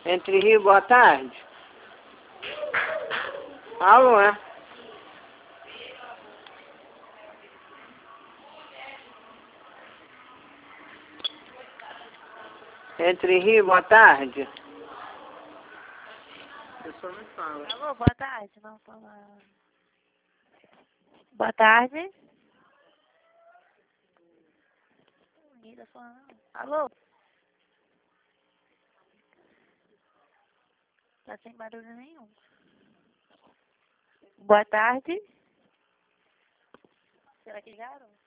Entre Rio, boa tarde. Alô, é? Entre Rio, boa tarde. A pessoa não fala. Alô, boa tarde. Não fala. Boa tarde. Ninguém tá falando, não. Alô? Tá sem barulho nenhum. Boa tarde. Será que ligaram?